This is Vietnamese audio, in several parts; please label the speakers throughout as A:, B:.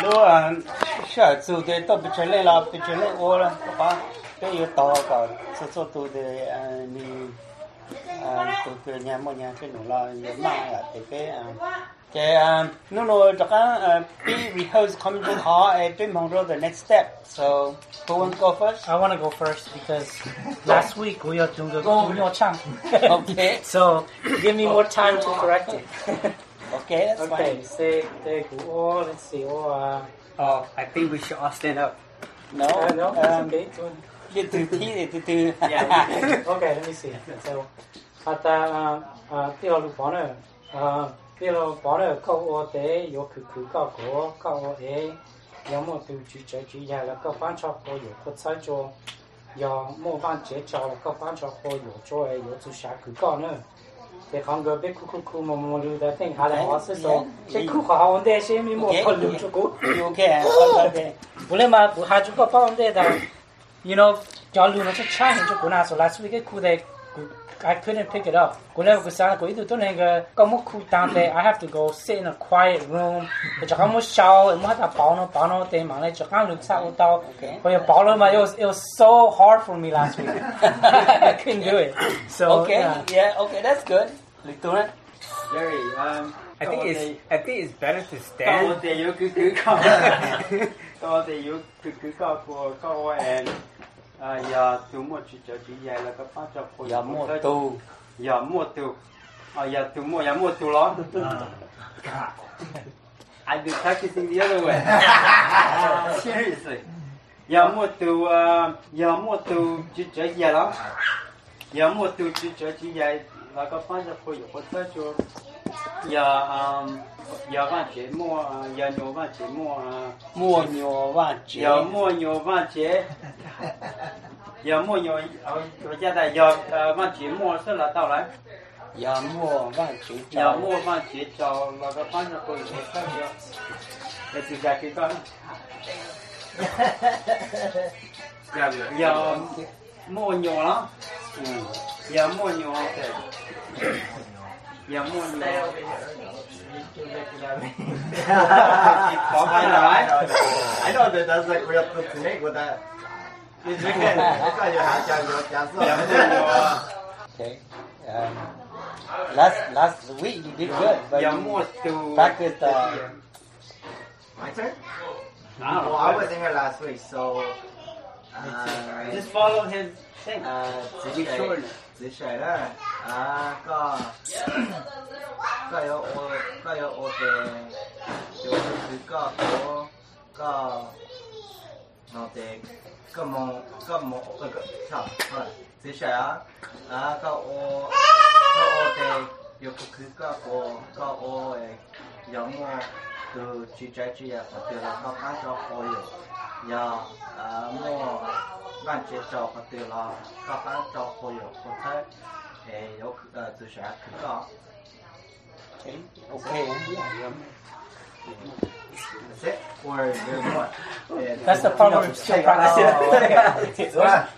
A: lúc sợ chủ đề tôi bị chơi lên là bị chơi lên ô là ba cái yếu tố cả số chủ đề ni chủ đề nhà một nhà cái nó là nhiều mạng là cái nó cho cái be rehearse come to họ be mong the next step. So who wants to go first?
B: I want to go first because last week we are doing your champ.
A: Okay.
B: So give me more time to correct it.
A: Okay, that's fine.
B: Okay, say let's see.
C: Oh, I think we should all stand up.
A: No,
B: no, it's okay.
A: đi từ thi từ từ.
B: Yeah. Okay, let me see. So, tiêu lục bỏ nữa. Tiêu lục bỏ nữa câu ô tế yếu cứ câu cổ câu ô tế yếu một từ chữ chơi chữ nhà là câu phán cho cô yếu có sai cho yếu một phán chế cho là câu phán cho cô yếu cho yếu chữ sáng cứ câu nữa. Thì không có biết khu mà lưu đã thành hai là họ sẽ so cái khu họ vấn đề xem mình một phần lưu cho cô.
A: Okay.
B: Bữa mà bữa hai chúng có vấn đề là you know cho lưu nó sẽ trái hình cho cô nào so last week cái khu này I couldn't pick it up. Cô này cô sáng cô ý tôi nói cái có một khu down there I have to go sit in a quiet room. Cho có một show em muốn bảo nó để mà này cho các lưu sao ô tao. Bây giờ bảo nó mà it was so hard for me last week. I couldn't do it. So
A: okay, yeah, okay, that's good.
C: Jerry, I think it's better to stand. Câu thì yếu cứ câu. Câu thì yếu cứ câu của câu and giờ tu một chữ dài là các phát cho cô
A: giờ mua tu lo.
C: I've been practicing the other way. Seriously. Giờ mua tu chữ dài lắm. Giờ mua tu chữ dài là các phát cho cô có thể cho giờ bạn chế mua giờ nhiều bạn chế
A: mua nhiều bạn chế
C: giờ mua nhiều bạn chế giờ mua nhiều ở gia đại giờ bạn chế mua sẽ là tao lại
A: giờ mua bạn chế
C: cho là cái bán cho tôi sẽ cho để tự giải cái con giờ mua nhiều lắm giờ mua nhiều giờ mua nhiều
D: I know that's like real good to make with that.
A: Okay. Last week you did good, but you practiced.
D: My turn. Well, I wasn't here last week, so
C: just follow his thing. Be short.
D: This right there. Có yếu ô tê yếu thứ có nó tê có một sao thế sao có ô tê yếu thứ có ô giống từ chỉ trái chỉ là từ là có bán cho cô yếu giờ mua bán chế cho từ là có bán cho cô yếu có thể yếu từ sáng có
A: Okay.
D: That's it? Or there's what?
B: That's the part of still practicing.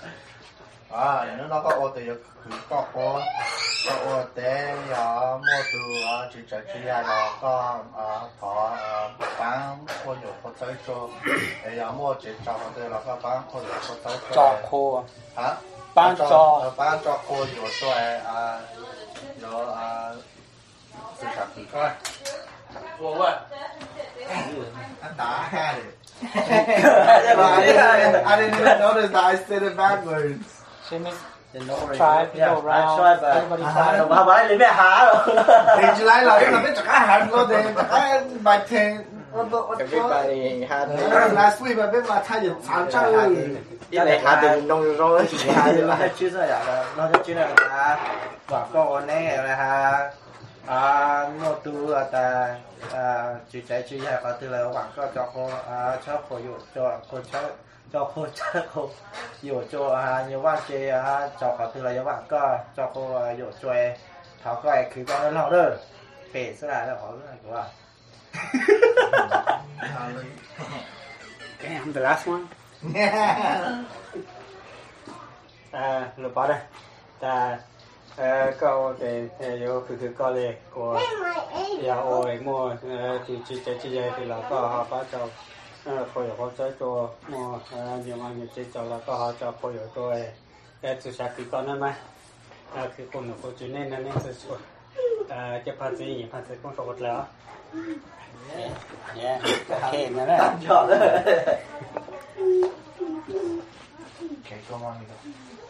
D: Nó có ô tô có ô té giờ mua từ chỉ chạy chỉ là có thọ bán có nhiều có tới cho giờ mua chỉ cho từ là có bán có nhiều có tới
A: cho cô
D: hả
A: bán
D: cho cô nhiều rồi từ sáng từ coi
C: For what?
D: I had it. I didn't even notice that I said it backwards.
B: Try, go around. Everybody try.
C: Bà bái lấy mẹ há rồi.
D: Thì chỉ lại là cái là biết chắc ai hạt luôn thì ai bài thề.
E: Everybody had
D: last week mà biết mà thay được sáng chơi.
E: Cái này hạt được nông rồi.
C: Há được là chưa rồi ạ. Nó chưa là quả con này là ha. Mua tu ta chỉ trái chỉ là có từ là quảng cho cô dụ cho cô dụ cho nhiều bạn chơi cho có từ là nhiều bạn cho cô dụ cho tháo coi cứ con nó đó để sẽ là họ rất là đúng không? Okay, I'm the last one. Lượt bỏ đây.
A: ก็แต่โยคือก็เลยก็อย่าโอ้ยมัวที่จะที่เราก็เขาจะพอยเขาจะตัวมัวอย่างมันจะจะแล้วก็เขาจะพอยตัวแต่สุดท้ายคือก็นั่นไหมคือคนคนจุดนี้นั่นจะช่วยจะพัฒนาคนปกติแล้วเนี่ยโอเคนั่นแหละ
C: chọn đấy. Cái con ngon